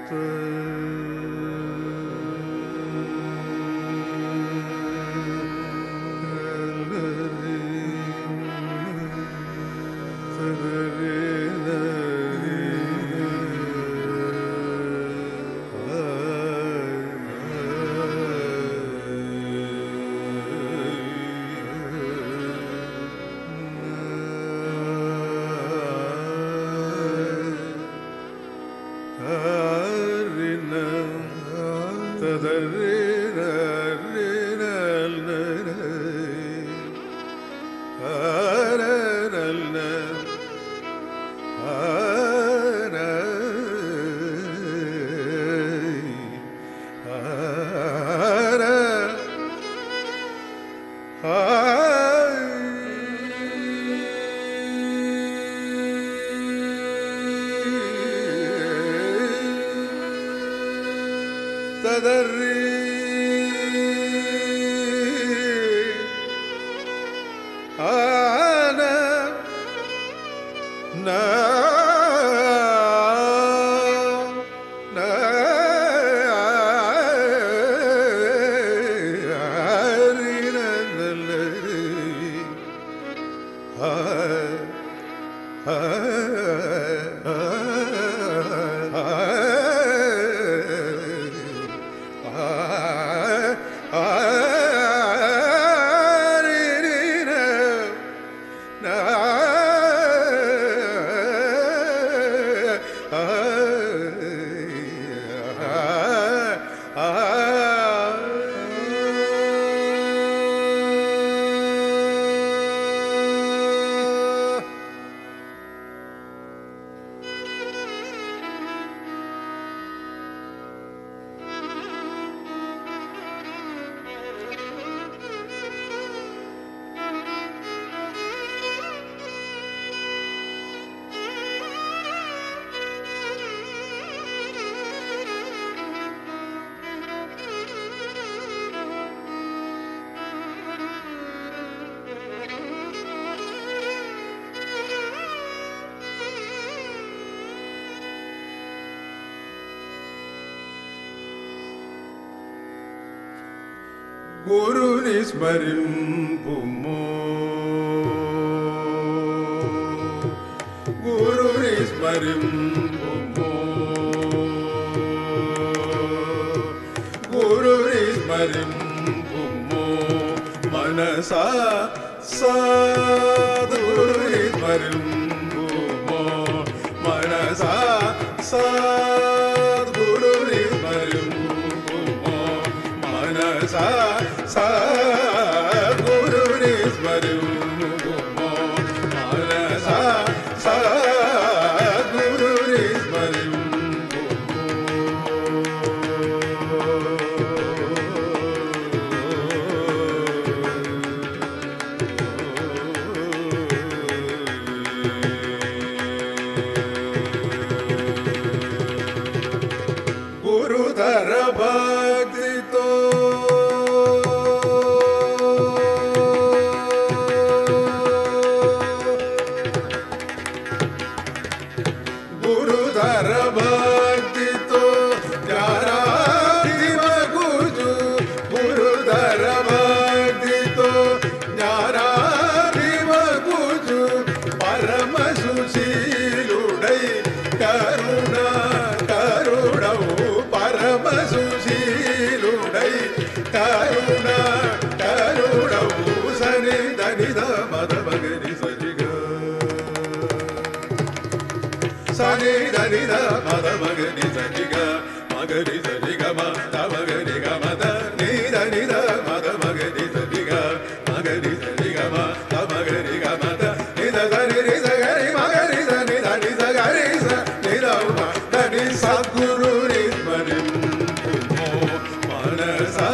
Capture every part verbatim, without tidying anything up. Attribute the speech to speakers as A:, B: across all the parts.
A: Guru nismarimpumo, Guru nismarimpumo, Guru nismarimpumo, manasa sadguru nismarimpumo, manasa sadguru nismarimpumo, manasa sa guru nismarimpumo, manasa sa guru nismarimpumo. Guru Dhara Bhakti to Karuna, Karuna, Sani, Danida, Madhavagani, Sajiga. Sani, Danida, Madhavagani, Sajiga, Magari, Sajiga, Madhavagani, Gamada, Nida, Nida, Madhavagani, Sajiga, Magari, Sajiga, Madhavagani, Gamada, Nida, Sani, Nida, Gari, Magari, Nida, Nida, Gari, Nida, Dani, Sadguru, Nismarimpumo, Manasa.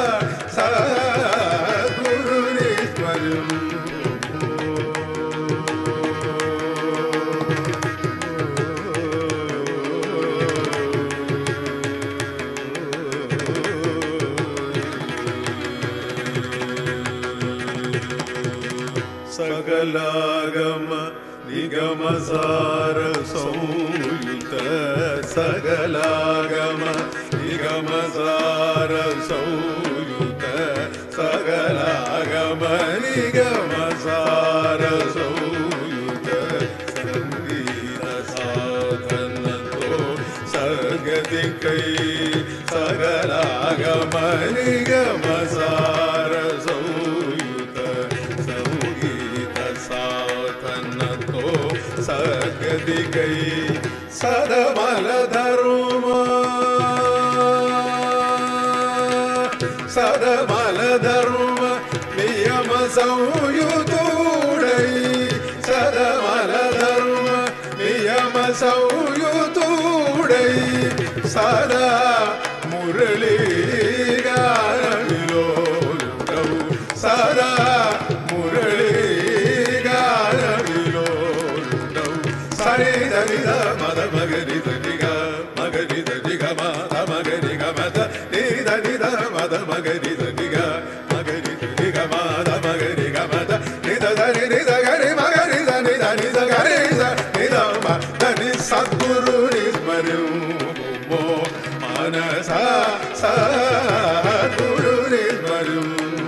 A: Sagalagama Nigama Sara Sauyuta Sagalagama నిగమ సార సౌయుత సంగీత సాధనతో సగతికై సగలాగమ నిగమ సార సౌయుత సంగీత సాధనతో సగతికై సదమల ధర్మ సదమల ధర్మ నియమ సంయుతుడై సదమల ధర్మ నియమ సంయుతుడై సదా మురళీ గానవిలోలుడవు సదా మురళీ గానవిలోలుడవు సరి దని ద మద మగరి దని గ మగరి దని గ మద మగరి గ మద ని దని ద మద మగరి దని గ మగరి దని గ మద మగరి గ మద ని ద దని ని ద గరి మగరి దని దని ద గరి ద ని ద మ దని సద్గురు నిస్మరు మో మనస సద్గురు నిస్మరు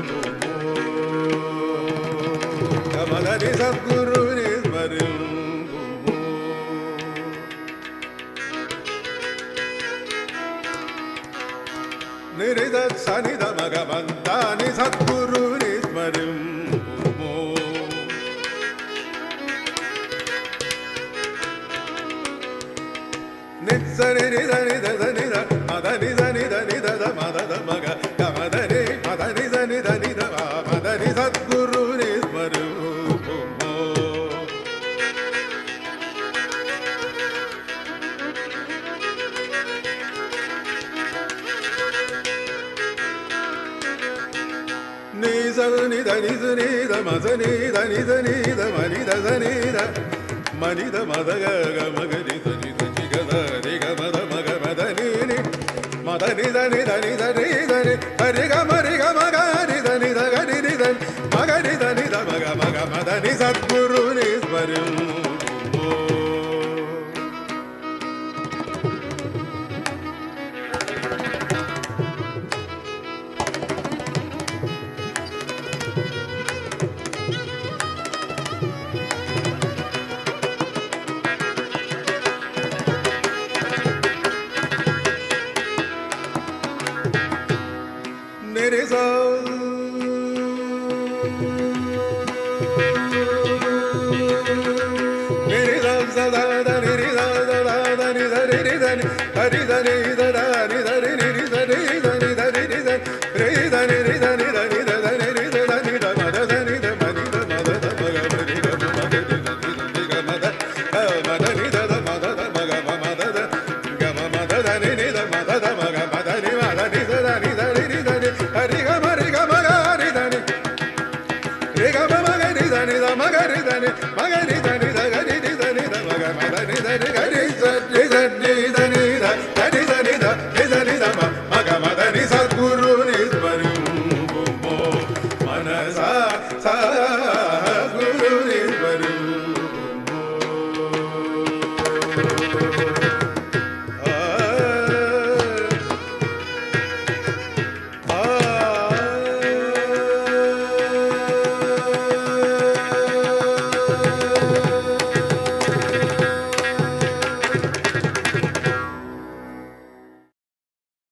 A: గమదని సద్గురు నిస్మరు నిరిద సనిద మగమంతాని సద్గురు నిస్మరం నిత్సని నిద నిద నిద మద నిద నిద నిద మద మగ గమదని మద నిద నిద నిద మదని సద్గురు నిస్మరం ని సని దని సని ద మసని దని సని ద మని ద సని ద మని ద మద గ మగరి సని దని గ రి గ మద మగ మద ని ని మద ని దని దని దని దని హరి గ మరి గ మగ రి దని ద గ రి రి దని మగ రి దని ద మగ మగ మద ని సద్గురు నిస్మరం నిరిస నిరిస సదా దని ద దని ద రి దని హరి దని ద దని ద రి రి దని దని ద రి రి దని రి దని రి దని దని ద దని రి దని ద మద దని ద మని ద మద ద మగ మరి ద మగ రి దని దని గ మద మద ని ద ద మద ద మగ మద ద గ మద దని ని ద మద ద మగ మద ని మద ని ద దని ద రి రి దని హరి గ మరి గ మగ రి దని రి గ మ మగ రి దని ద మగ రి దని మగ రి దని ద గ రి రి దని ద మగ మద ని ద రి గ రి స రి స రి